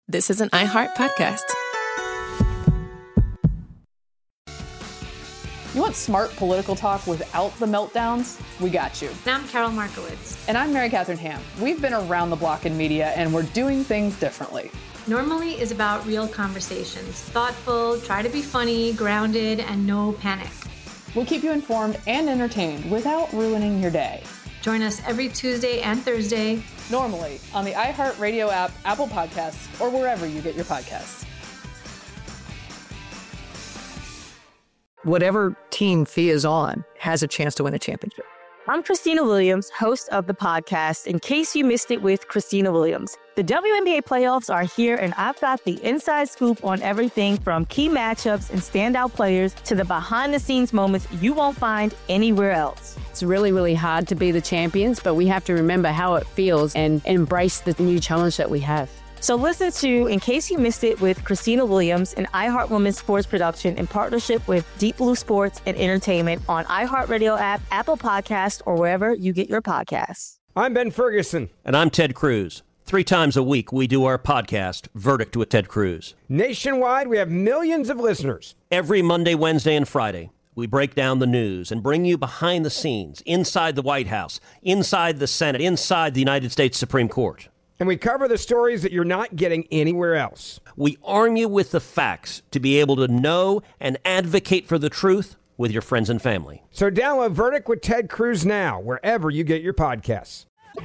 this is an iHeart podcast. You want smart political talk without the meltdowns? We got you. And I'm Carol Markowitz. And I'm Mary Catherine Ham. We've been around the block in media, and we're doing things differently. Normally is about real conversations. Thoughtful, try to be funny, grounded, and no panic. We'll keep you informed and entertained without ruining your day. Join us every Tuesday and Thursday. Normally on the iHeartRadio app, Apple Podcasts, or wherever you get your podcasts. Whatever team Thea is on has a chance to win a championship. I'm Christina Williams, host of the podcast, In Case You Missed It with Christina Williams. The WNBA playoffs are here, and I've got the inside scoop on everything from key matchups and standout players to the behind-the-scenes moments you won't find anywhere else. It's really, really hard to be the champions, but we have to remember how it feels and embrace the new challenge that we have. So listen to In Case You Missed It with Christina Williams, an iHeart Women's Sports production in partnership with Deep Blue Sports and Entertainment on iHeartRadio app, Apple Podcasts, or wherever you get your podcasts. I'm Ben Ferguson. And I'm Ted Cruz. 3 times a week, we do our podcast, Verdict with Ted Cruz. Nationwide, we have millions of listeners. Every Monday, Wednesday, and Friday, we break down the news and bring you behind the scenes, inside the White House, inside the Senate, inside the United States Supreme Court. And we cover the stories that you're not getting anywhere else. We arm you with the facts to be able to know and advocate for the truth with your friends and family. So download Verdict with Ted Cruz now, wherever you get your podcasts.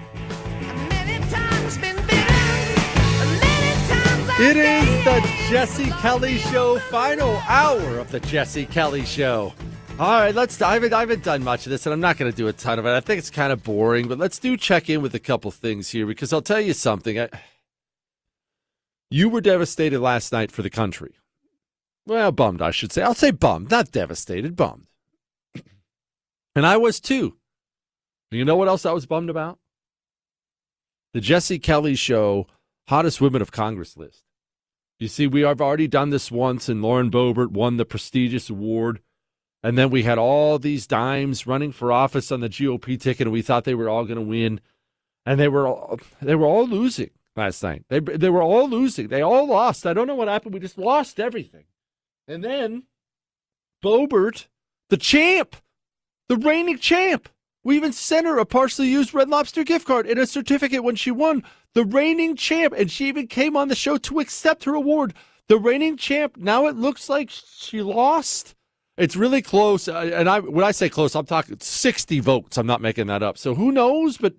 It is the Jesse Kelly Show, final hour of the Jesse Kelly Show. All right, I haven't done much of this, and I'm not going to do a ton of it. I think it's kind of boring, but let's check in with a couple things here, because I'll tell you something. You were devastated last night for the country. Well, bummed, I should say. I'll say bummed, not devastated, bummed. And I was too. You know what else I was bummed about? The Jesse Kelly Show Hottest Women of Congress list. You see, we have already done this once, and Lauren Boebert won the prestigious award. And then we had all these dimes running for office on the GOP ticket, and we thought they were all going to win. And they were all losing last night. They were all losing. They all lost. I don't know what happened. We just lost everything. And then Boebert, the champ, the reigning champ. We even sent her a partially used Red Lobster gift card and a certificate when she won. The reigning champ. And she even came on the show to accept her award. The reigning champ. Now it looks like she lost. It's really close, and when I say close, I'm talking 60 votes. I'm not making that up. So who knows? But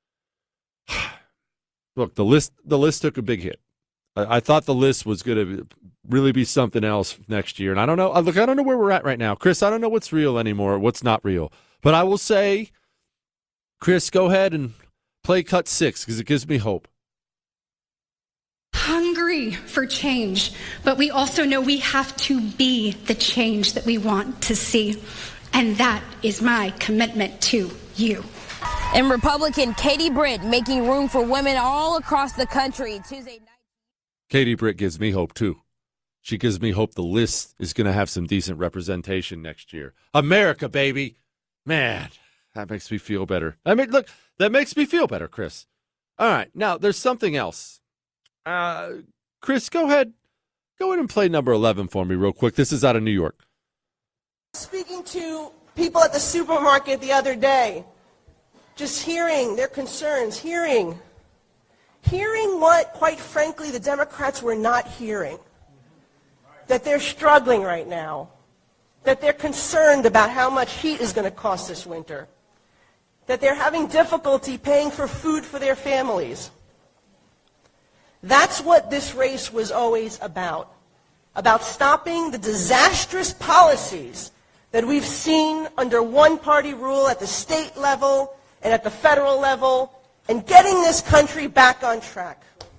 look, the list took a big hit. I thought the list was going to really be something else next year, and I don't know. Look, I don't know where we're at right now, Chris. I don't know what's real anymore, what's not real. But I will say, Chris, go ahead and play cut 6 because it gives me hope. Hungry for change, but we also know we have to be the change that we want to see. And that is my commitment to you. And Republican Katie Britt making room for women all across the country Tuesday night. Katie Britt gives me hope, too. She gives me hope the list is going to have some decent representation next year. America, baby. Man, that makes me feel better. I mean, look, that makes me feel better, Chris. All right, now there's something else. Chris, go ahead and play number 11 for me real quick. This is out of New York. Speaking to people at the supermarket the other day, just hearing their concerns, hearing what, quite frankly, the Democrats were not hearing, that they're struggling right now, that they're concerned about how much heat is going to cost this winter, that they're having difficulty paying for food for their families. That's what this race was always about stopping the disastrous policies that we've seen under one-party rule at the state level and at the federal level, and getting this country back on track.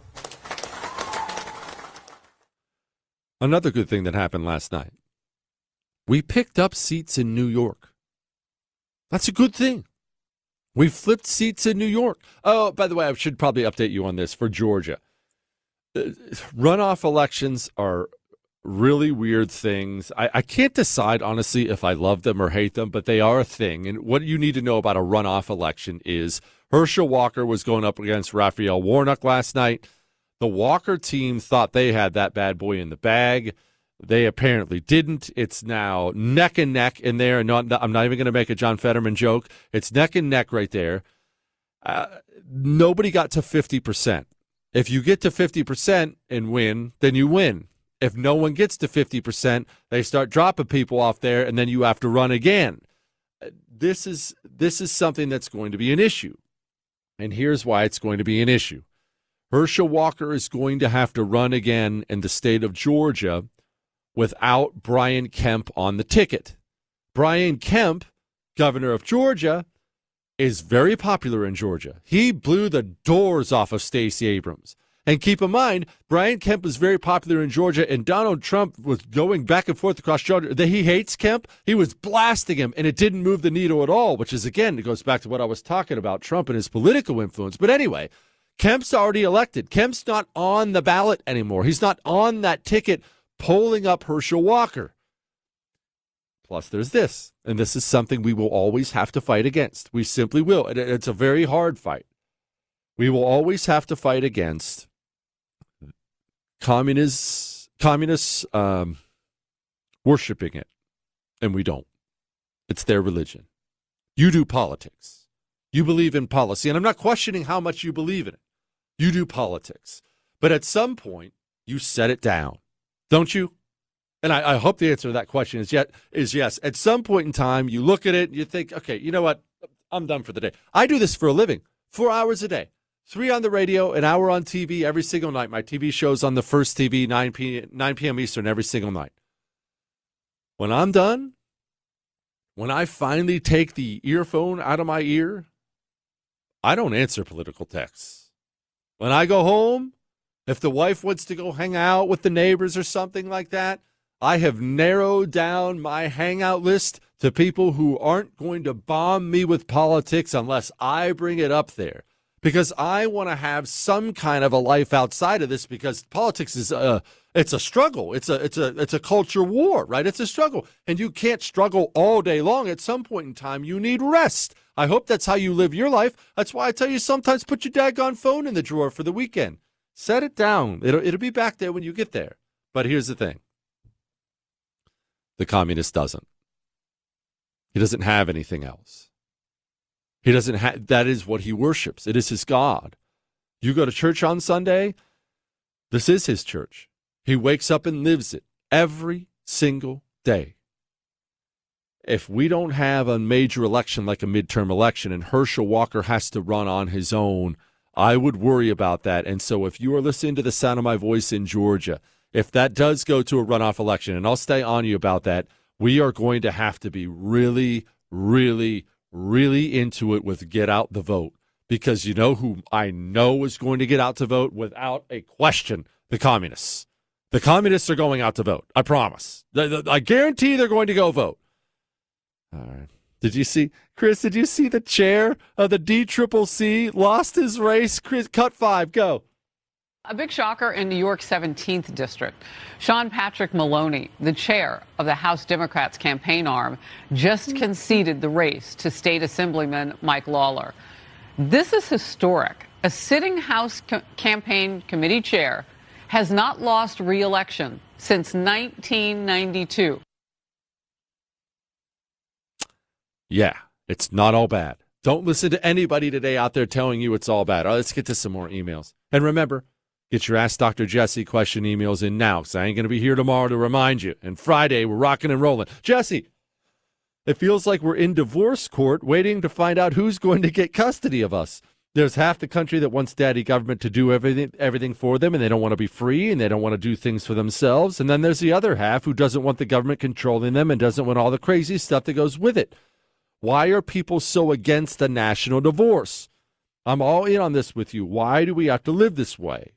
Another good thing that happened last night. We picked up seats in New York. That's a good thing. We flipped seats in New York. Oh, by the way, I should probably update you on this for Georgia. Runoff elections are really weird things. I can't decide, honestly, if I love them or hate them, but they are a thing. And what you need to know about a runoff election is Herschel Walker was going up against Raphael Warnock last night. The Walker team thought they had that bad boy in the bag. They apparently didn't. It's now neck and neck in there. And I'm not even going to make a John Fetterman joke. It's neck and neck right there. Nobody got to 50%. If you get to 50% and win, then you win. If no one gets to 50%, they start dropping people off there, and then you have to run again. This is something that's going to be an issue. And here's why it's going to be an issue. Herschel Walker is going to have to run again in the state of Georgia without Brian Kemp on the ticket. Brian Kemp, governor of Georgia, is very popular in Georgia. He blew the doors off of Stacey Abrams. And keep in mind, Brian Kemp was very popular in Georgia, and Donald Trump was going back and forth across Georgia. That he hates Kemp. He was blasting him, and it didn't move the needle at all, which is, again, it goes back to what I was talking about, Trump and his political influence. But anyway, Kemp's already elected. Kemp's not on the ballot anymore. He's not on that ticket polling up Herschel Walker. Plus, there's this, and this is something we will always have to fight against. We simply will. It's a very hard fight. We will always have to fight against communists worshiping it, and we don't. It's their religion. You do politics. You believe in policy, and I'm not questioning how much you believe in it. You do politics. But at some point, you set it down, don't you? And I hope the answer to that question is yes. At some point in time, you look at it and you think, okay, you know what? I'm done for the day. I do this for a living, 4 hours a day. 3 on the radio, an hour on TV every single night. My TV show's on the First TV, 9 p.m. Eastern every single night. When I'm done, when I finally take the earphone out of my ear, I don't answer political texts. When I go home, if the wife wants to go hang out with the neighbors or something like that, I have narrowed down my hangout list to people who aren't going to bomb me with politics unless I bring it up there. Because I want to have some kind of a life outside of this, because politics is it's a struggle. It's a culture war, right? It's a struggle. And you can't struggle all day long. At some point in time, you need rest. I hope that's how you live your life. That's why I tell you sometimes put your daggone phone in the drawer for the weekend. Set it down. It'll be back there when you get there. But here's the thing. The communist doesn't. He doesn't have anything else. He doesn't have, that is what he worships. It is his God. You go to church on Sunday, this is his church. He wakes up and lives it every single day. If we don't have a major election like a midterm election and Herschel Walker has to run on his own, I would worry about that. And so if you are listening to the sound of my voice in Georgia, if that does go to a runoff election, and I'll stay on you about that, we are going to have to be really, really, really into it with get out the vote, because you know who I know is going to get out to vote without a question? The communists. The communists are going out to vote. I promise. I guarantee they're going to go vote. All right. Did you see, Chris, did you see the chair of the DCCC lost his race? Chris, cut 5, go. A big shocker in New York's 17th district. Sean Patrick Maloney, the chair of the House Democrats campaign arm, just conceded the race to State Assemblyman Mike Lawler. This is historic. A sitting House campaign committee chair has not lost re-election since 1992. Yeah, it's not all bad. Don't listen to anybody today out there telling you it's all bad. All right, let's get to some more emails. And remember, get your Ask Dr. Jesse question emails in now, because I ain't going to be here tomorrow to remind you. And Friday, we're rocking and rolling. Jesse, it feels like we're in divorce court waiting to find out who's going to get custody of us. There's half the country that wants daddy government to do everything for them, and they don't want to be free, and they don't want to do things for themselves. And then there's the other half who doesn't want the government controlling them and doesn't want all the crazy stuff that goes with it. Why are people so against the national divorce? I'm all in on this with you. Why do we have to live this way?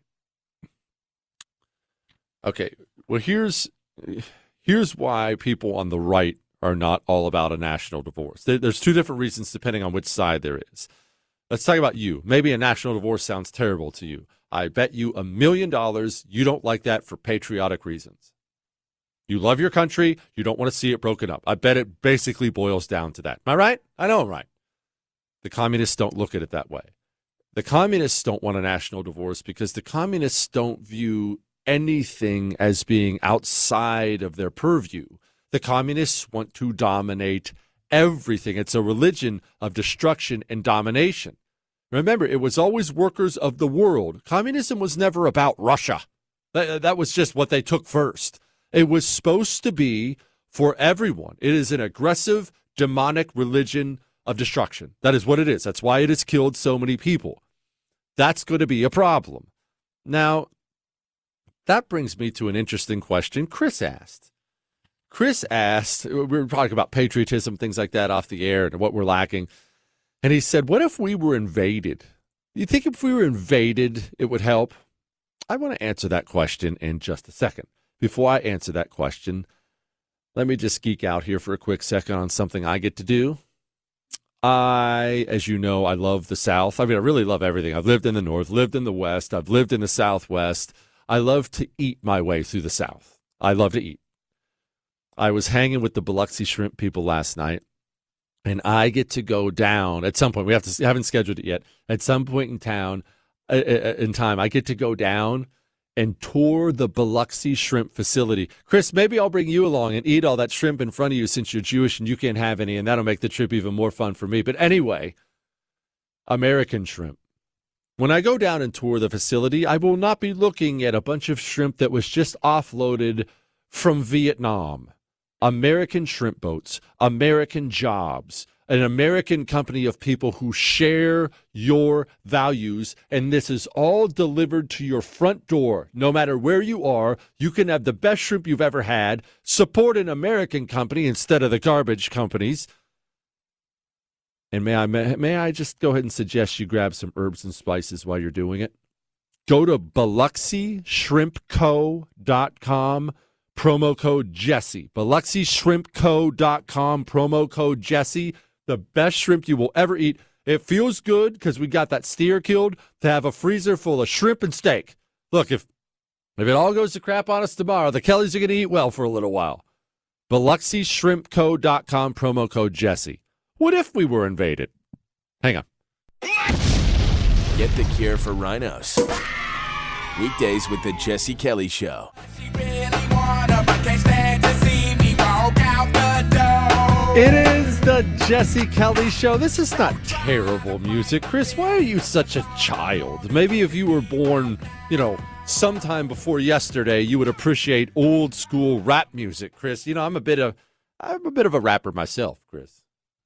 Okay, well, here's why people on the right are not all about a national divorce. There's 2 different reasons depending on which side there is. Let's talk about you. Maybe a national divorce sounds terrible to you. I bet you $1 million you don't like that for patriotic reasons. You love your country. You don't want to see it broken up. I bet it basically boils down to that. Am I right? I know I'm right. The communists don't look at it that way. The communists don't want a national divorce because the communists don't view anything as being outside of their purview. The communists want to dominate everything. It's a religion of destruction and domination. Remember, it was always workers of the world. Communism was never about Russia. That was just what they took first. It was supposed to be for everyone. It is an aggressive, demonic religion of destruction. That is what it is. That's why it has killed so many people. That's going to be a problem. Now, that brings me to an interesting question Chris asked. Chris asked, we were talking about patriotism, things like that off the air and what we're lacking. And he said, what if we were invaded? You think if we were invaded, it would help? I want to answer that question in just a second. Before I answer that question, let me just geek out here for a quick second on something I get to do. As you know, I love the South. I mean, I really love everything. I've lived in the North, lived in the West. I've lived in the Southwest. I love to eat my way through the South. I love to eat. I was hanging with the Biloxi shrimp people last night, and I get to go down at some point. We haven't scheduled it yet. At some point in time, I get to go down and tour the Biloxi shrimp facility. Chris, maybe I'll bring you along and eat all that shrimp in front of you since you're Jewish and you can't have any, and that'll make the trip even more fun for me. But anyway, American shrimp. When I go down and tour the facility, I will not be looking at a bunch of shrimp that was just offloaded from Vietnam. American shrimp boats, American jobs, an American company of people who share your values, and this is all delivered to your front door. No matter where you are, you can have the best shrimp you've ever had. Support an American company instead of the garbage companies. And may I just go ahead and suggest you grab some herbs and spices while you're doing it? Go to BiloxiShrimpCo.com. Promo code Jesse. BiloxiShrimpCo.com. Promo code Jesse. The best shrimp you will ever eat. It feels good because we got that steer killed to have a freezer full of shrimp and steak. Look, if it all goes to crap on us tomorrow, the Kellys are going to eat well for a little while. BiloxiShrimpCo.com. Promo code Jesse. What if we were invaded? Hang on. Get the cure for rhinos. Weekdays with the Jesse Kelly Show. It is the Jesse Kelly Show. This is not terrible music. Chris, why are you such a child? Maybe if you were born, sometime before yesterday, you would appreciate old school rap music, Chris. I'm a bit of a rapper myself, Chris.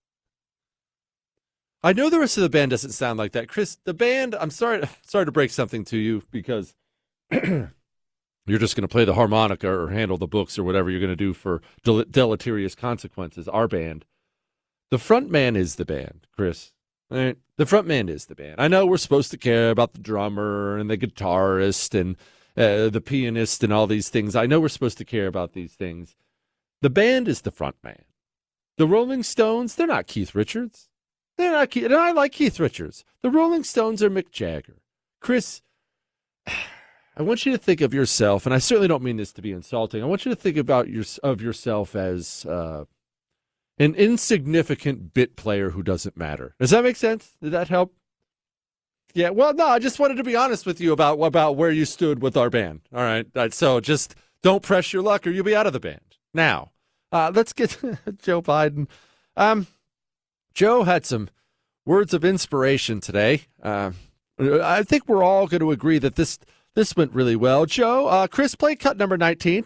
I know the rest of the band doesn't sound like that. Chris, the band, I'm sorry to break something to you because you're just going to play the harmonica or handle the books or whatever you're going to do for deleterious consequences. Our band, the front man is the band, Chris. All right? The front man is the band. I know we're supposed to care about the drummer and the guitarist and the pianist and all these things. I know we're supposed to care about these things. The band is the front man. The Rolling Stones, they're not Keith Richards. They're not Keith. And I like Keith Richards. The Rolling Stones are Mick Jagger. Chris, I want you to think of yourself, and I certainly don't mean this to be insulting. I want you to think about yourself as an insignificant bit player who doesn't matter. Does that make sense? Did that help? Yeah. Well, no. I just wanted to be honest with you about where you stood with our band. All right. So just don't press your luck, or you'll be out of the band. Now, let's get to Joe Biden. Joe had some words of inspiration today. I think we're all going to agree that this went really well. Joe, Chris, play cut number 19.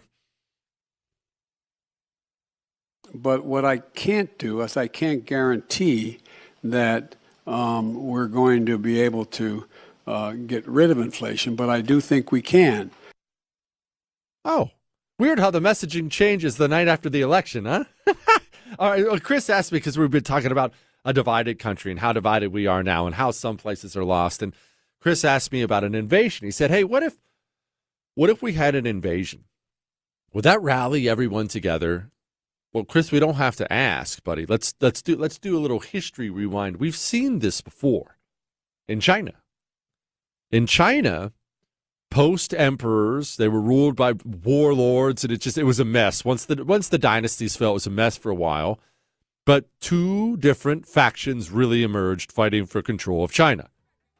But what I can't do is I can't guarantee that we're going to be able to get rid of inflation, but I do think we can. Oh, weird how the messaging changes the night after the election, huh? All right, well, Chris asked me because we've been talking about a divided country and how divided we are now and how some places are lost. And Chris asked me about an invasion. He said, hey, what if we had an invasion? Would that rally everyone together? Well, Chris, we don't have to ask, buddy. Let's do a little history rewind. We've seen this before in China. In China, post-emperors, they were ruled by warlords, and it was a mess. Once the dynasties fell, it was a mess for a while. But two different factions really emerged fighting for control of China.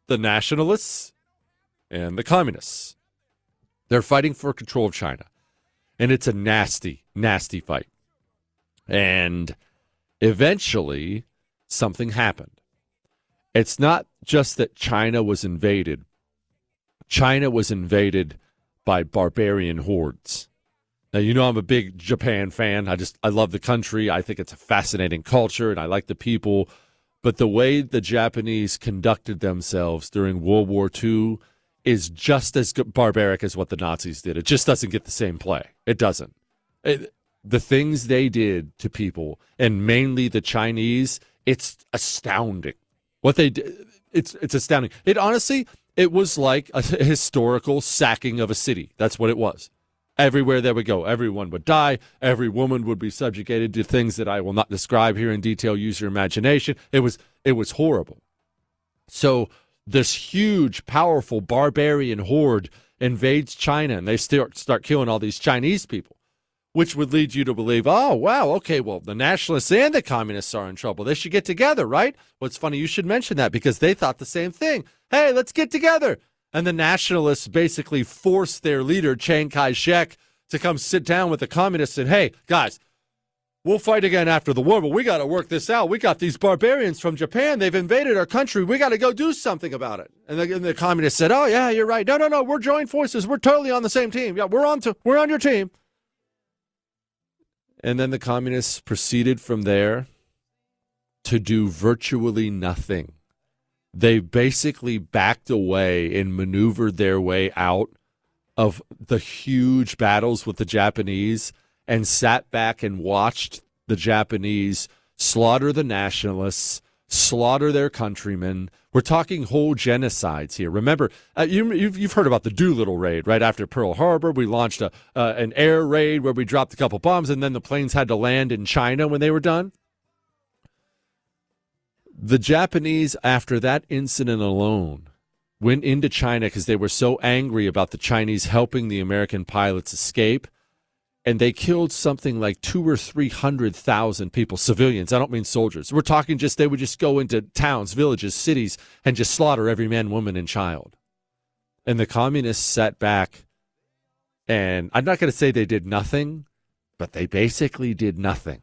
the nationalists and the communists. They're fighting for control of China. And it's a nasty, nasty fight. And eventually, something happened. It's not just that China was invaded. China was invaded by barbarian hordes. Now, you know I'm a big Japan fan. I love the country. I think it's a fascinating culture, and I like the people. But the way the Japanese conducted themselves during World War II is just as barbaric as what the Nazis did. It just doesn't get the same play. It doesn't. The things they did to people, and mainly the Chinese, it's astounding. What they did, it's astounding. It was like a historical sacking of a city. That's what it was. Everywhere they would go, everyone would die. Every woman would be subjugated to things that I will not describe here in detail. Use your imagination. It was horrible. So this huge, powerful, barbarian horde invades China, and they start killing all these Chinese people, which would lead you to believe, oh, wow, okay, well, the nationalists and the communists are in trouble. They should get together, right? Well, it's funny you should mention that because they thought the same thing. Hey, let's get together. And the nationalists basically forced their leader, Chiang Kai-shek, to come sit down with the communists and, hey, guys, we'll fight again after the war, but we got to work this out. We got these barbarians from Japan. They've invaded our country. We got to go do something about it. And the communists said, oh, yeah, you're right. No, we're joining forces. We're totally on the same team. Yeah, we're on your team. And then the communists proceeded from there to do virtually nothing. They basically backed away and maneuvered their way out of the huge battles with the Japanese and sat back and watched the Japanese slaughter the nationalists, slaughter their countrymen. We're talking whole genocides here. Remember, you've heard about the Doolittle raid right after Pearl Harbor. We launched an air raid where we dropped a couple bombs, and then the planes had to land in China when they were done. The Japanese, after that incident alone, went into China because they were so angry about the Chinese helping the American pilots escape, and they killed something like 200,000 or 300,000 people, civilians. I don't mean soldiers. We're talking they would just go into towns, villages, cities, and just slaughter every man, woman, and child. And the communists sat back, and I'm not going to say they did nothing, but they basically did nothing.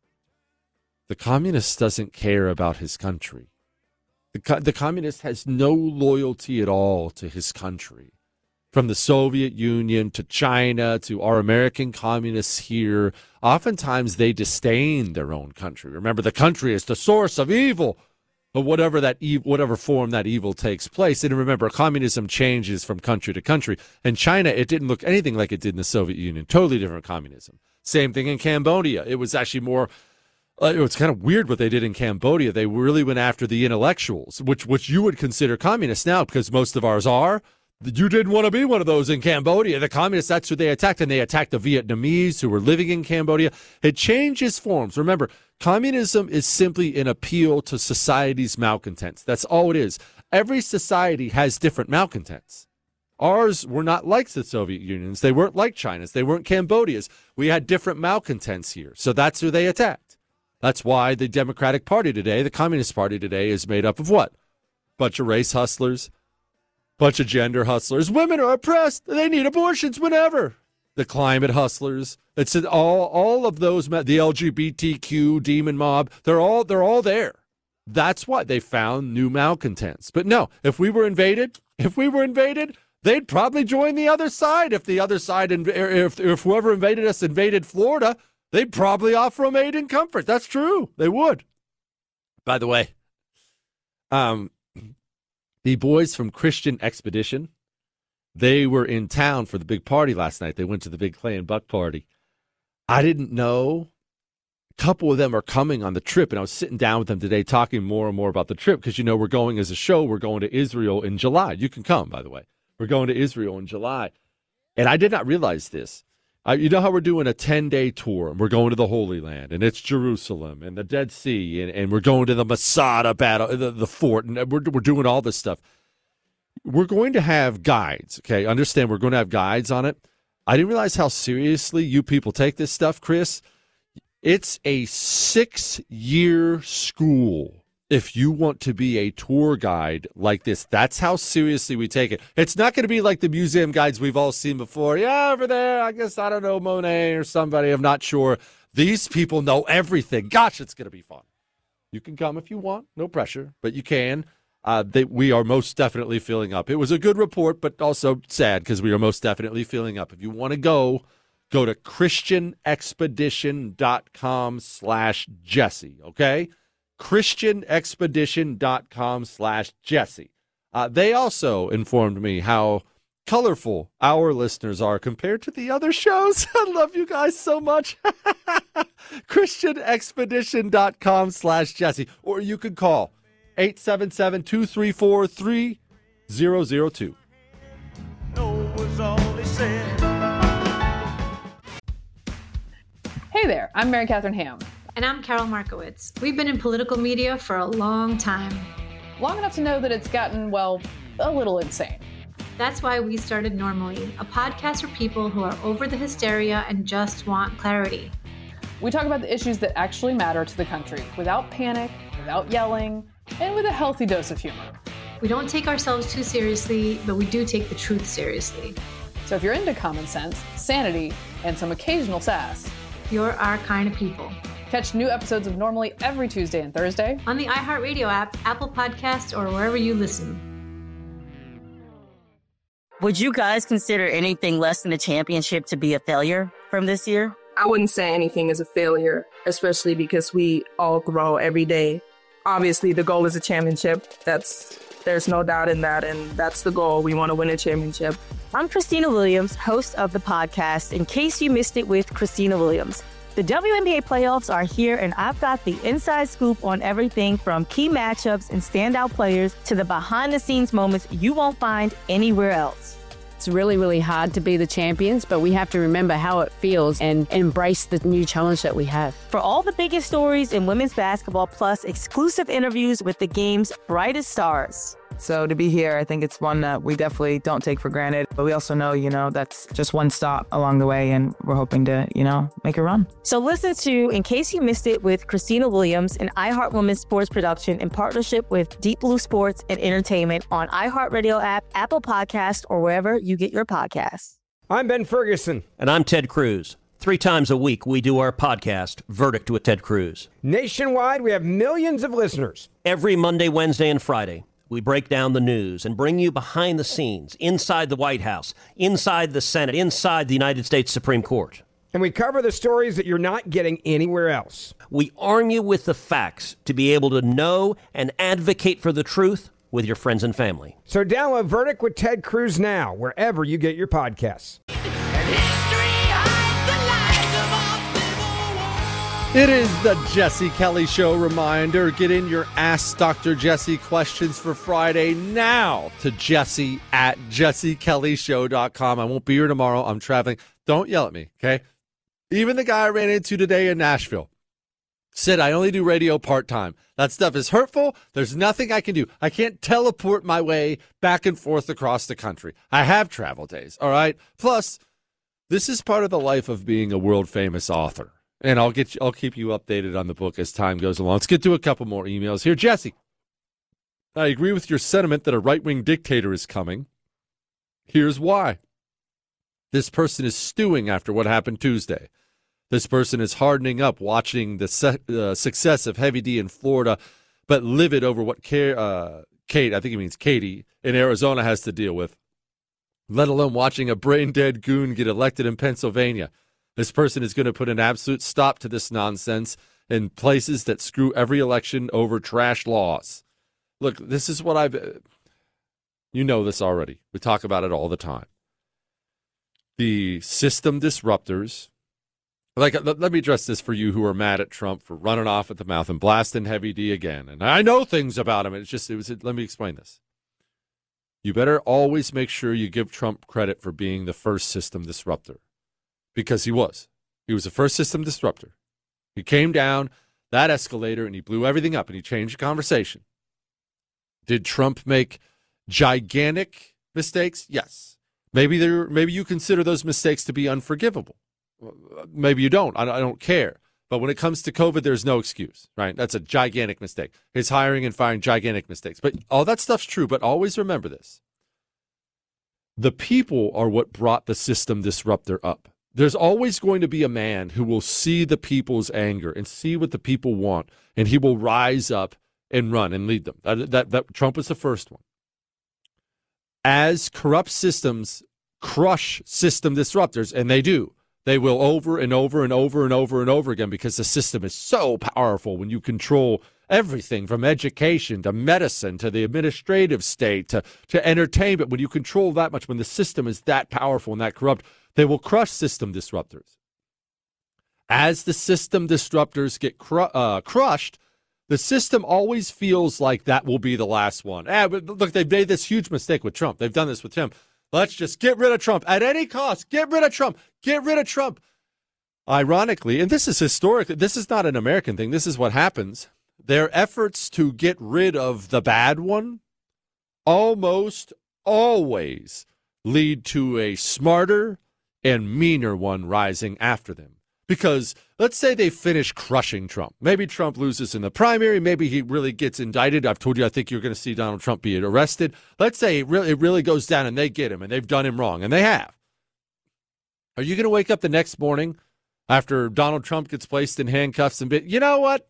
The communist doesn't care about his country. The communist has no loyalty at all to his country. From the Soviet Union to China to our American communists here, oftentimes they disdain their own country. Remember, the country is the source of evil, but whatever form that evil takes place. And remember, communism changes from country to country. In China, it didn't look anything like it did in the Soviet Union. Totally different communism. Same thing in Cambodia. It was actually more... it's kind of weird what they did in Cambodia. They really went after the intellectuals, which you would consider communists now, because most of ours are. You didn't want to be one of those in Cambodia. The communists, that's who they attacked, and they attacked the Vietnamese who were living in Cambodia. It changes forms. Remember, communism is simply an appeal to society's malcontents. That's all it is. Every society has different malcontents. Ours were not like the Soviet Unions. They weren't like China's. They weren't Cambodia's. We had different malcontents here. So that's who they attacked. That's why the Democratic Party today, the Communist Party today, is made up of what? Bunch of race hustlers, bunch of gender hustlers. Women are oppressed. They need abortions whenever. The climate hustlers. It's all of those, the LGBTQ demon mob. They're all there. That's why they found new malcontents. But no, if we were invaded, they'd probably join the other side. If the other side, if whoever invaded us invaded Florida, they'd probably offer them aid and comfort. That's true. They would. By the way, the boys from Christian Expedition, they were in town for the big party last night. They went to the big Clay and Buck party. I didn't know. A couple of them are coming on the trip, and I was sitting down with them today talking more and more about the trip because, we're going as a show. We're going to Israel in July. You can come, by the way. We're going to Israel in July. And I did not realize this. You know how we're doing a 10-day tour, and we're going to the Holy Land, and it's Jerusalem and the Dead Sea, and we're going to the Masada battle, the fort, and we're doing all this stuff. We're going to have guides, okay? Understand, we're going to have guides on it. I didn't realize how seriously you people take this stuff, Chris. It's a 6-year school if you want to be a tour guide like this, that's how seriously we take it. It's not going to be like the museum guides we've all seen before. Yeah, over there, I guess, I don't know, Monet or somebody, I'm not sure. These people know everything. Gosh, it's going to be fun. You can come if you want, no pressure, but you can. We are most definitely filling up. It was a good report, but also sad because we are most definitely filling up. If you want to go to christianexpedition.com/Jesse, okay? christianexpedition.com/Jesse. They also informed me how colorful our listeners are compared to the other shows. I love you guys so much. christianexpedition.com/Jesse. Or you could call 877-234-3002. Hey there, I'm Mary Catherine Ham. And I'm Carol Markowitz. We've been in political media for a long time. Long enough to know that it's gotten, well, a little insane. That's why we started Normally, a podcast for people who are over the hysteria and just want clarity. We talk about the issues that actually matter to the country without panic, without yelling, and with a healthy dose of humor. We don't take ourselves too seriously, but we do take the truth seriously. So if you're into common sense, sanity, and some occasional sass, you're our kind of people. Catch new episodes of Normally every Tuesday and Thursday on the iHeartRadio app, Apple Podcasts, or wherever you listen. Would you guys consider anything less than a championship to be a failure from this year? I wouldn't say anything is a failure, especially because we all grow every day. Obviously, the goal is a championship. There's no doubt in that, and that's the goal. We want to win a championship. I'm Christina Williams, host of the podcast In Case You Missed It with Christina Williams. The WNBA playoffs are here, and I've got the inside scoop on everything from key matchups and standout players to the behind-the-scenes moments you won't find anywhere else. It's really, really hard to be the champions, but we have to remember how it feels and embrace the new challenge that we have. For all the biggest stories in women's basketball, plus exclusive interviews with the game's brightest stars. So to be here, I think it's one that we definitely don't take for granted. But we also know, that's just one stop along the way, and we're hoping to, make a run. So listen to In Case You Missed It with Christina Williams, an iHeart Women's sports production in partnership with Deep Blue Sports and Entertainment on iHeartRadio app, Apple Podcasts, or wherever you get your podcasts. I'm Ben Ferguson. And I'm Ted Cruz. 3 times a week, we do our podcast, Verdict with Ted Cruz. Nationwide, we have millions of listeners. Every Monday, Wednesday, and Friday, we break down the news and bring you behind the scenes, inside the White House, inside the Senate, inside the United States Supreme Court. And we cover the stories that you're not getting anywhere else. We arm you with the facts to be able to know and advocate for the truth with your friends and family. So download Verdict with Ted Cruz now, wherever you get your podcasts. It is the Jesse Kelly Show reminder. Get in your Ask Dr. Jesse questions for Friday now to jesse@jessekellyshow.com. I won't be here tomorrow. I'm traveling. Don't yell at me, okay? Even the guy I ran into today in Nashville said, I only do radio part-time. That stuff is hurtful. There's nothing I can do. I can't teleport my way back and forth across the country. I have travel days, all right? Plus, this is part of the life of being a world-famous author. And I'll keep you updated on the book as time goes along. Let's get to a couple more emails here. Jesse, I agree with your sentiment that a right-wing dictator is coming. Here's why. This person is stewing after what happened Tuesday. This person is hardening up watching the success of Heavy D in Florida, but livid over what Kate, I think he means Katie, in Arizona has to deal with, let alone watching a brain-dead goon get elected in Pennsylvania. This person is going to put an absolute stop to this nonsense in places that screw every election over trash laws. Look, this is what you know this already. We talk about it all the time. The system disruptors, let me address this for you who are mad at Trump for running off at the mouth and blasting Heavy D again. And I know things about him. Let me explain this. You better always make sure you give Trump credit for being the first system disruptor. Because he was. He was the first system disruptor. He came down that escalator and he blew everything up and he changed the conversation. Did Trump make gigantic mistakes? Yes. Maybe you consider those mistakes to be unforgivable. Maybe you don't. I don't care. But when it comes to COVID, there's no excuse, right? That's a gigantic mistake. His hiring and firing, gigantic mistakes. But all that stuff's true, but always remember this. The people are what brought the system disruptor up. There's always going to be a man who will see the people's anger and see what the people want, and he will rise up and run and lead them. That Trump was the first one. As corrupt systems crush system disruptors, and they do, they will over and over and over and over and over again, because the system is so powerful when you control everything from education to medicine to the administrative state to entertainment. When you control that much, when the system is that powerful and that corrupt, they will crush system disruptors. As the system disruptors get crushed, the system always feels like that will be the last one. But look, they've made this huge mistake with Trump. They've done this with him. Let's just get rid of Trump at any cost. Get rid of Trump. Get rid of Trump. Ironically, and this is historically, this is not an American thing. This is what happens. Their efforts to get rid of the bad one almost always lead to a smarter and meaner one rising after them. Because let's say they finish crushing Trump. Maybe Trump loses in the primary. Maybe he really gets indicted. I've told you I think you're going to see Donald Trump be arrested. Let's say it really goes down and they get him and they've done him wrong, and they have. Are you going to wake up the next morning after Donald Trump gets placed in handcuffs and be, you know what?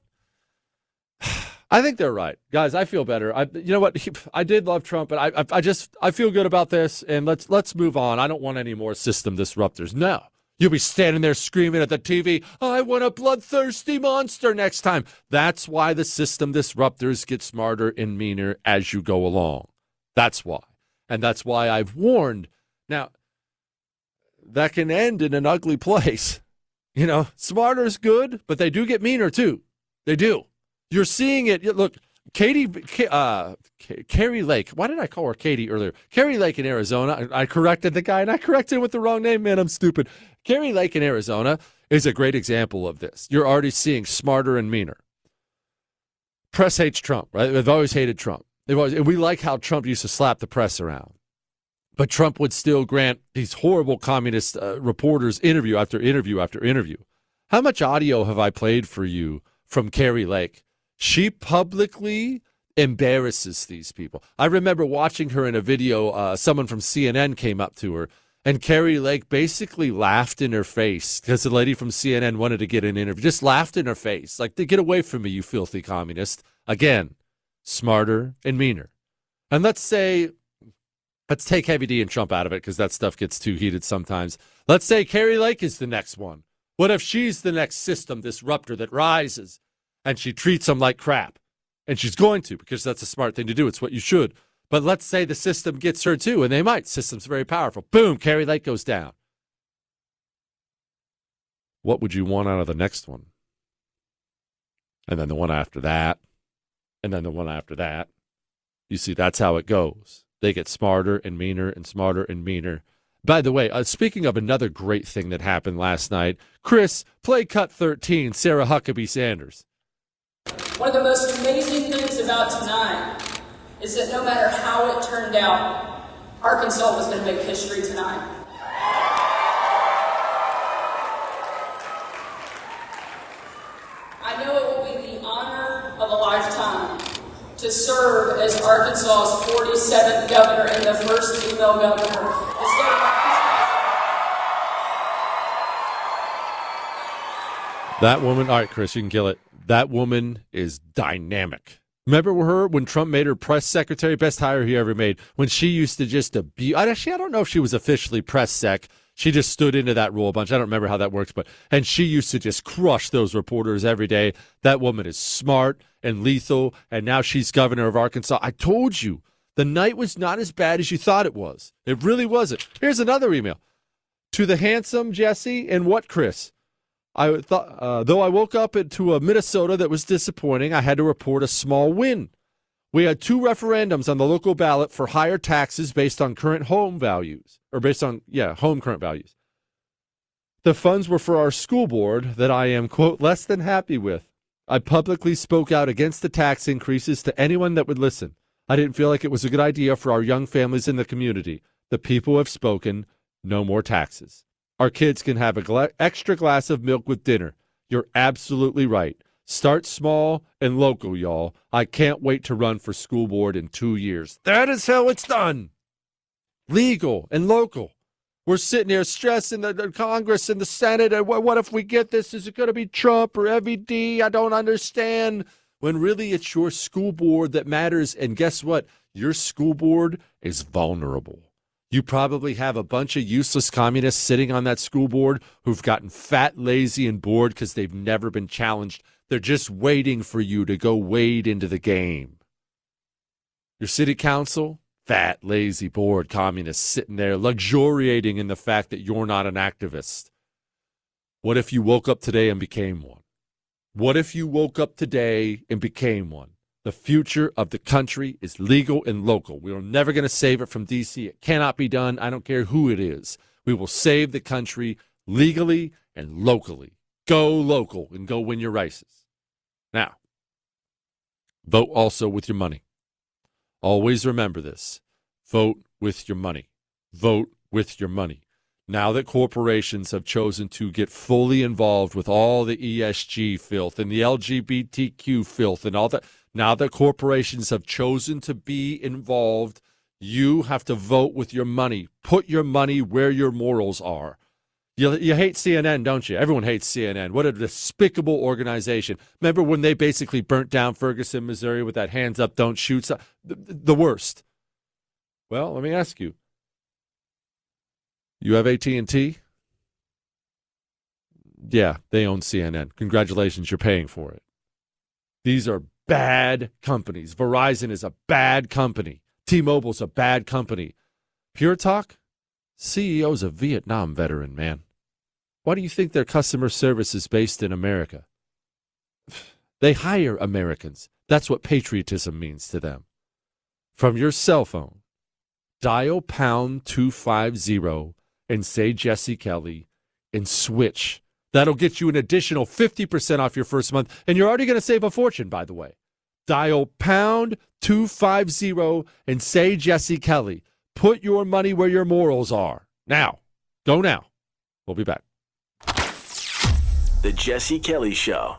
I think they're right. Guys, I feel better. You know what? I did love Trump, but I feel good about this, and let's move on. I don't want any more system disruptors. No. You'll be standing there screaming at the TV, I want a bloodthirsty monster next time. That's why the system disruptors get smarter and meaner as you go along. That's why. And that's why I've warned. Now, that can end in an ugly place. You know, smarter is good, but they do get meaner too. They do. You're seeing it. Look, Carrie Lake. Why did I call her Katie earlier? Carrie Lake in Arizona. I corrected the guy, and I corrected him with the wrong name. Man, I'm stupid. Carrie Lake in Arizona is a great example of this. You're already seeing smarter and meaner. Press hates Trump, right? They've always hated Trump. And we like how Trump used to slap the press around. But Trump would still grant these horrible communist reporters interview after interview after interview. How much audio have I played for you from Carrie Lake? She publicly embarrasses these people. I remember watching her in a video. Someone from CNN came up to her, and Carrie Lake basically laughed in her face because the lady from CNN wanted to get an interview. Just laughed in her face. Like, get away from me, you filthy communist. Again, smarter and meaner. And let's take Heavy D and Trump out of it because that stuff gets too heated sometimes. Let's say Carrie Lake is the next one. What if she's the next system disruptor that rises and she treats them like crap? And she's going to, because that's a smart thing to do. It's what you should. But let's say the system gets her too, and they might. System's very powerful. Boom, Carrie Lake goes down. What would you want out of the next one? And then the one after that. And then the one after that. You see, that's how it goes. They get smarter and meaner and smarter and meaner. By the way, speaking of another great thing that happened last night, Chris, play cut 13, Sarah Huckabee Sanders. One of the most amazing things about tonight is that no matter how it turned out, Arkansas was going to make history tonight. I know it will be the honor of a lifetime to serve as Arkansas's 47th governor and the first female governor. That woman, all right, Chris, you can kill it. That woman is dynamic. Remember her when Trump made her press secretary, best hire he ever made, when she used to just abuse. Actually, I don't know if she was officially press sec. She just stood into that role a bunch. I don't remember how that works, and she used to just crush those reporters every day. That woman is smart and lethal, and now she's governor of Arkansas. I told you, the night was not as bad as you thought it was. It really wasn't. Here's another email. To the handsome Jesse, and what, Chris? I thought, though I woke up to a Minnesota that was disappointing, I had to report a small win. We had 2 referendums on the local ballot for higher taxes based on current home values, or based on, home current values. The funds were for our school board that I am, quote, less than happy with. I publicly spoke out against the tax increases to anyone that would listen. I didn't feel like it was a good idea for our young families in the community. The people have spoken. No more taxes. Our kids can have an extra glass of milk with dinner. You're absolutely right. Start small and local, y'all. I can't wait to run for school board in 2 years. That is how it's done. Legal and local. We're sitting here stressing the Congress and the Senate. And what if we get this? Is it going to be Trump or FED? I don't understand. When really it's your school board that matters. And guess what? Your school board is vulnerable. You probably have a bunch of useless communists sitting on that school board who've gotten fat, lazy, and bored because they've never been challenged. They're just waiting for you to go wade into the game. Your city council, fat, lazy, bored communists sitting there luxuriating in the fact that you're not an activist. What if you woke up today and became one? What if you woke up today and became one? The future of the country is legal and local. We are never going to save it from D.C. It cannot be done. I don't care who it is. We will save the country legally and locally. Go local and go win your races. Now, vote also with your money. Always remember this. Vote with your money. Vote with your money. Now that corporations have chosen to get fully involved with all the ESG filth and the LGBTQ filth and all that, now that corporations have chosen to be involved, you have to vote with your money. Put your money where your morals are. You hate CNN, don't you? Everyone hates CNN. What a despicable organization. Remember when they basically burnt down Ferguson, Missouri with that hands up, don't shoot? The worst. Well, let me ask you. You have AT&T? Yeah, they own CNN. Congratulations, you're paying for it. These are bad companies. Verizon is a bad company. T-Mobile's a bad company. Pure Talk? CEO's a Vietnam veteran, man. Why do you think their customer service is based in America? They hire Americans. That's what patriotism means to them. From your cell phone, dial pound 250 and say Jesse Kelly and switch. That'll get you an additional 50% off your first month, and you're already going to save a fortune, by the way. Dial pound 250 and say Jesse Kelly. Put your money where your morals are. Now. Go now. We'll be back. The Jesse Kelly Show.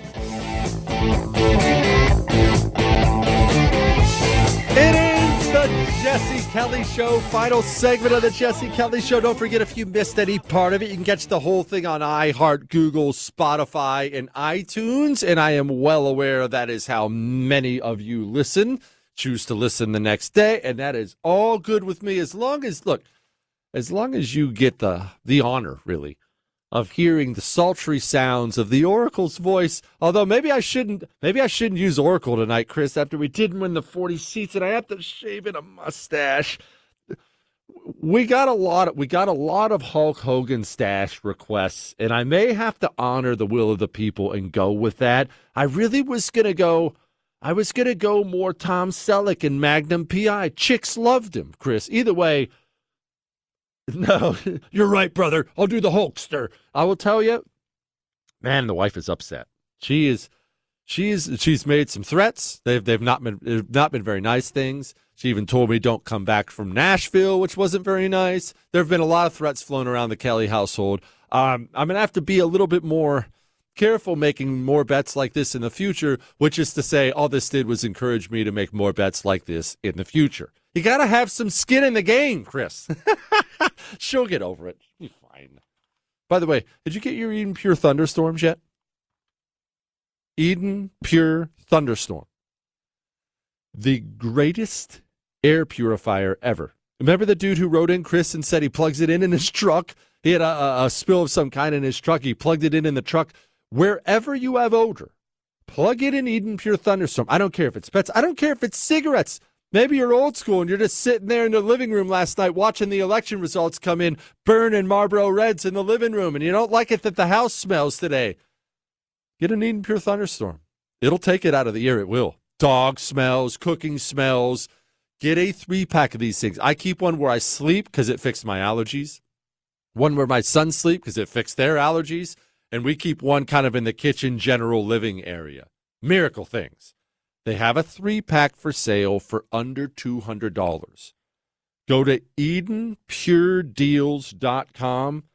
It is the Jesse Kelly Show, final segment of the Jesse Kelly Show. Don't forget, if you missed any part of it, you can catch the whole thing on iHeart, Google, Spotify, and iTunes. And I am well aware that is how many of you choose to listen the next day. And that is all good with me as long as you get the honor, really, of hearing the sultry sounds of the Oracle's voice. Although maybe I shouldn't use Oracle tonight, Chris, after we didn't win the 40 seats and I have to shave in a mustache. We got a lot of Hulk Hogan stash requests, and I may have to honor the will of the people and go with that. I really was gonna go more Tom Selleck and Magnum PI. Chicks loved him, Chris. Either way. No, you're right, brother. I'll do the Hulkster. I will tell you, man, the wife is upset. She's made some threats. They've not been very nice things. She even told me don't come back from Nashville, which wasn't very nice. There have been a lot of threats flown around the Kelly household. I'm going to have to be a little bit more careful making more bets like this in the future, which is to say all this did was encourage me to make more bets like this in the future. You got to have some skin in the game, Chris. She'll get over it. She'll be fine. By the way, did you get your Eden Pure Thunderstorms yet? Eden Pure Thunderstorm. The greatest air purifier ever. Remember the dude who wrote in, Chris, and said he plugs it in his truck? He had a spill of some kind in his truck. He plugged it in the truck. Wherever you have odor, plug it in Eden Pure Thunderstorm. I don't care if it's pets. I don't care if it's cigarettes. Maybe you're old school and you're just sitting there in the living room last night watching the election results come in, burning Marlboro Reds in the living room, and you don't like it that the house smells today. Get an Eden Pure Thunderstorm. It'll take it out of the air. It will. Dog smells, cooking smells. Get a 3-pack of these things. I keep one where I sleep because it fixed my allergies. One where my sons sleep because it fixed their allergies. And we keep one kind of in the kitchen general living area. Miracle things. They have a 3-pack for sale for under $200. Go to EdenPureDeals.com.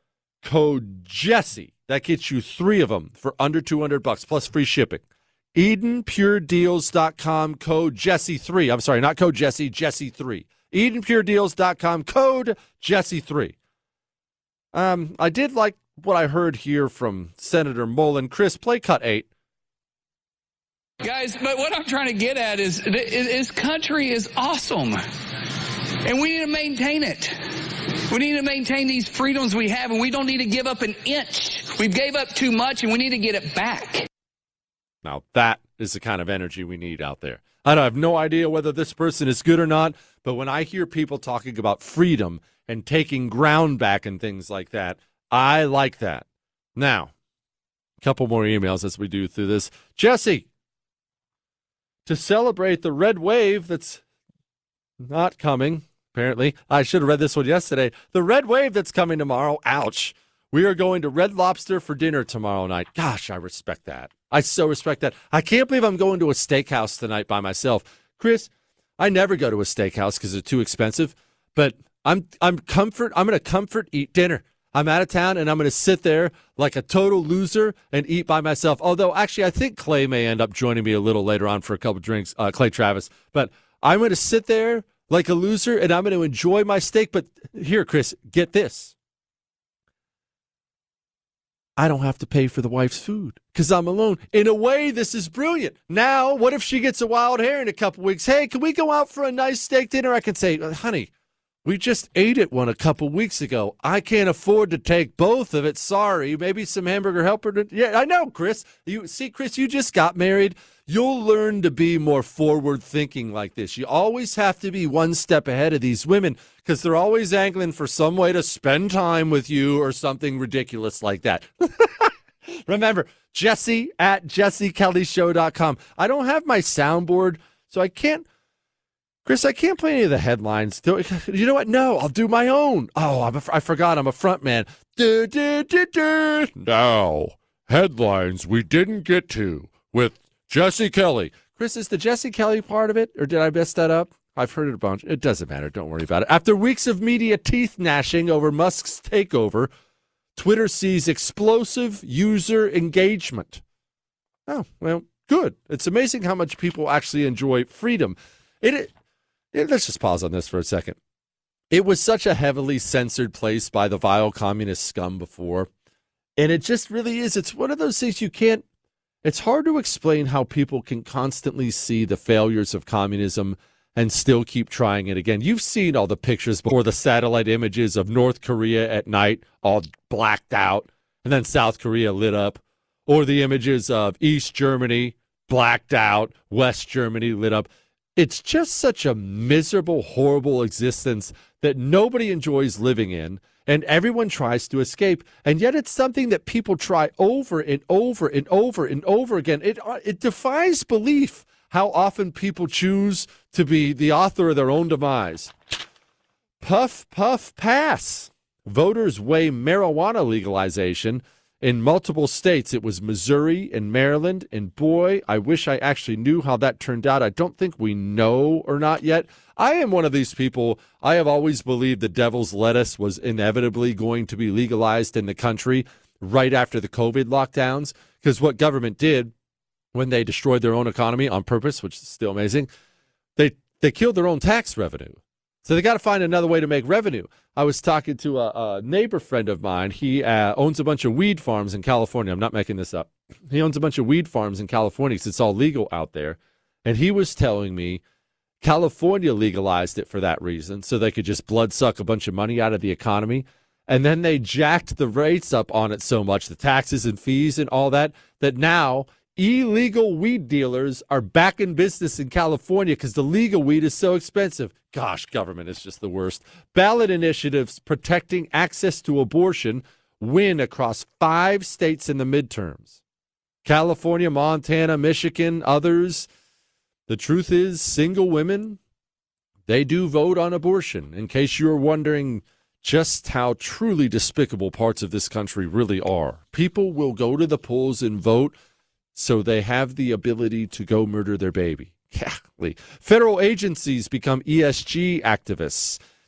code Jesse. That gets you 3 of them for under $200 plus free shipping. EdenPureDeals.com, code Jesse3. I'm sorry, not code Jesse, Jesse3. EdenPureDeals.com, code Jesse3. I did like what I heard here from Senator Mullen. Chris, play cut 8. Guys, but what I'm trying to get at is this country is awesome, and we need to maintain it. We need to maintain these freedoms we have, and we don't need to give up an inch. We've gave up too much, and we need to get it back. Now, that is the kind of energy we need out there. I have no idea whether this person is good or not, but when I hear people talking about freedom and taking ground back and things like that, I like that. Now, a couple more emails as we do through this. Jesse, to celebrate the red wave that's not coming, apparently. I should have read this one yesterday. The red wave that's coming tomorrow, ouch. We are going to Red Lobster for dinner tomorrow night. Gosh, I respect that. I so respect that. I can't believe I'm going to a steakhouse tonight by myself. Chris, I never go to a steakhouse because they're too expensive, but I'm going to comfort eat dinner. I'm out of town, and I'm going to sit there like a total loser and eat by myself. Although, actually, I think Clay may end up joining me a little later on for a couple drinks, Clay Travis. But I'm going to sit there like a loser, and I'm going to enjoy my steak. But here, Chris, get this. I don't have to pay for the wife's food because I'm alone. In a way, this is brilliant. Now, what if she gets a wild hair in a couple weeks? Hey, can we go out for a nice steak dinner? I can say, honey, we just ate at one a couple weeks ago. I can't afford to take both of it. Sorry. Maybe some hamburger helper. Yeah, I know, Chris. Chris, you just got married. You'll learn to be more forward thinking like this. You always have to be one step ahead of these women because they're always angling for some way to spend time with you or something ridiculous like that. Remember, Jesse at JesseKellyShow.com. I don't have my soundboard, so I can't. Chris, I can't play any of the headlines. You know what? No, I'll do my own. Oh, I forgot I'm a front man. Now, headlines we didn't get to with Jesse Kelly. Chris, is the Jesse Kelly part of it, or did I mess that up? I've heard it a bunch. It doesn't matter. Don't worry about it. After weeks of media teeth gnashing over Musk's takeover, Twitter sees explosive user engagement. Oh, well, good. It's amazing how much people actually enjoy freedom. Let's just pause on this for a second. It was such a heavily censored place by the vile communist scum before, and it just really is. It's one of those things you can't. It's hard to explain how people can constantly see the failures of communism and still keep trying it again. You've seen all the pictures before, the satellite images of North Korea at night, all blacked out, and then South Korea lit up, or the images of East Germany, blacked out, West Germany lit up. It's just such a miserable, horrible existence that nobody enjoys living in, and everyone tries to escape. And yet it's something that people try over and over and over and over again. It defies belief how often people choose to be the author of their own demise. Puff, puff, pass. Voters weigh marijuana legalization. In multiple states, it was Missouri and Maryland, and boy, I wish I actually knew how that turned out. I don't think we know or not yet. I am one of these people. I have always believed the devil's lettuce was inevitably going to be legalized in the country right after the COVID lockdowns, because what government did when they destroyed their own economy on purpose, which is still amazing, they killed their own tax revenue. So they got to find another way to make revenue. I was talking to a neighbor friend of mine. He owns a bunch of weed farms in California. I'm not making this up. He owns a bunch of weed farms in California because it's all legal out there. And he was telling me California legalized it for that reason, so they could just bloodsuck a bunch of money out of the economy. And then they jacked the rates up on it so much, the taxes and fees and all that, that now illegal weed dealers are back in business in California because the legal weed is so expensive. Gosh, government is just the worst. Ballot initiatives protecting access to abortion win across 5 states in the midterms. California, Montana, Michigan, others. The truth is, single women, they do vote on abortion. In case you're wondering just how truly despicable parts of this country really are. People will go to the polls and vote so they have the ability to go murder their baby. Federal agencies become ESG activists.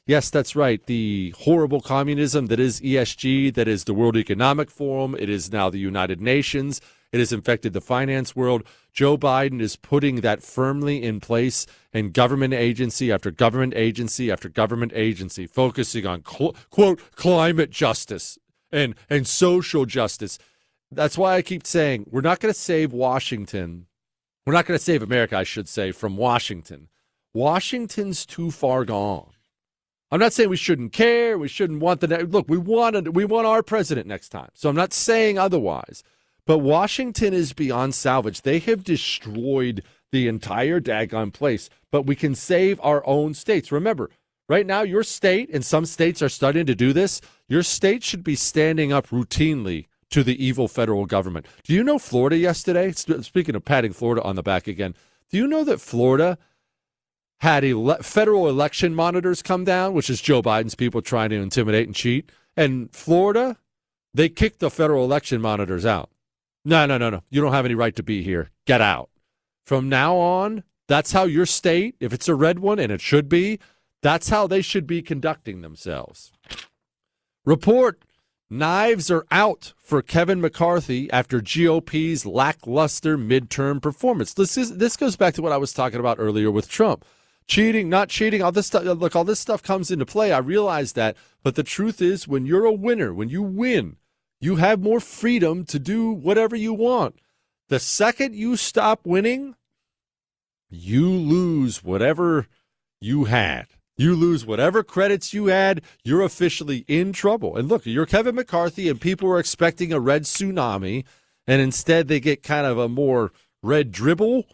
Yes, that's right. The horrible communism that is ESG, that is the World Economic Forum. It is now the United Nations. It has infected the finance world. Joe Biden is putting that firmly in place, and government agency after government agency after government agency focusing on, quote, climate justice and social justice. That's why I keep saying we're not going to save Washington. We're not going to save America, I should say, from Washington. Washington's too far gone. I'm not saying we shouldn't care. We shouldn't want look. We want our president next time. So I'm not saying otherwise. But Washington is beyond salvage. They have destroyed the entire daggone place. But we can save our own states. Remember, right now your state, and some states are starting to do this. Your state should be standing up routinely to the evil federal government. Do you know Florida yesterday? Speaking of patting Florida on the back again, do you know that Florida had federal election monitors come down, which is Joe Biden's people trying to intimidate and cheat? And Florida, they kicked the federal election monitors out. No. You don't have any right to be here. Get out. From now on, that's how your state, if it's a red one, and it should be, that's how they should be conducting themselves. Report: knives are out for Kevin McCarthy after GOP's lackluster midterm performance. This goes back to what I was talking about earlier with Trump. Cheating, not cheating, all this stuff. Look, all this stuff comes into play. I realize that. But the truth is, when you're a winner, when you win, you have more freedom to do whatever you want. The second you stop winning, you lose whatever you had. You lose whatever credits you had. You're officially in trouble. And look, you're Kevin McCarthy, and people are expecting a red tsunami, and instead they get kind of a more red dribble.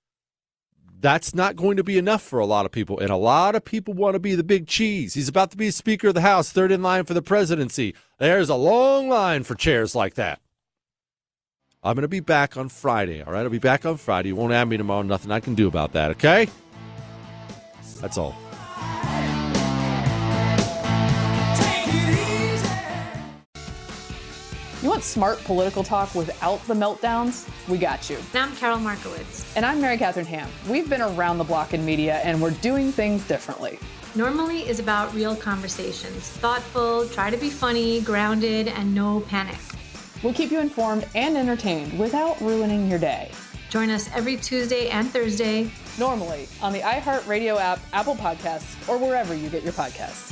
That's not going to be enough for a lot of people, and a lot of people want to be the big cheese. He's about to be Speaker of the House, third in line for the presidency. There's a long line for chairs like that. I'm going to be back on Friday, all right? I'll be back on Friday. You won't have me tomorrow. Nothing I can do about that, okay? That's all. You want smart political talk without the meltdowns? We got you. And I'm Carol Markowitz. And I'm Mary Catherine Ham. We've been around the block in media, and we're doing things differently. Normally is about real conversations. Thoughtful, try to be funny, grounded, and no panic. We'll keep you informed and entertained without ruining your day. Join us every Tuesday and Thursday. Normally on the iHeartRadio app, Apple Podcasts, or wherever you get your podcasts.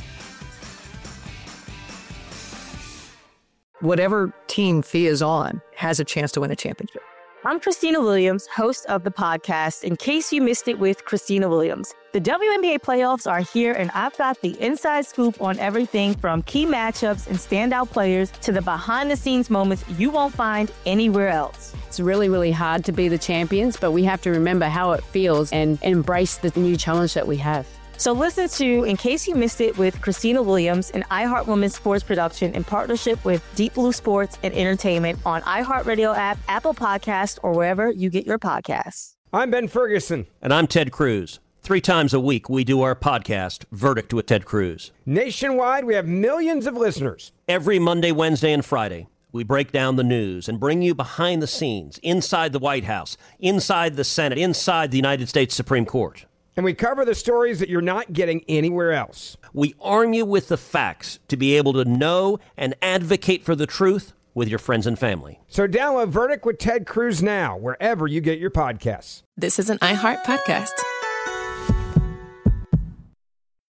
Whatever team Fia is on has a chance to win a championship. I'm Christina Williams, host of the podcast In Case You Missed It with Christina Williams. The WNBA playoffs are here, and I've got the inside scoop on everything from key matchups and standout players to the behind-the-scenes moments you won't find anywhere else. It's really, really hard to be the champions, but we have to remember how it feels and embrace the new challenge that we have. So listen to In Case You Missed It with Christina Williams, an iHeart Women's Sports production in partnership with Deep Blue Sports and Entertainment on iHeartRadio app, Apple Podcasts, or wherever you get your podcasts. I'm Ben Ferguson. And I'm Ted Cruz. 3 times a week, we do our podcast, Verdict with Ted Cruz. Nationwide, we have millions of listeners. Every Monday, Wednesday, and Friday, we break down the news and bring you behind the scenes, inside the White House, inside the Senate, inside the United States Supreme Court. And we cover the stories that you're not getting anywhere else. We arm you with the facts to be able to know and advocate for the truth with your friends and family. So download Verdict with Ted Cruz now, wherever you get your podcasts. This is an iHeart podcast.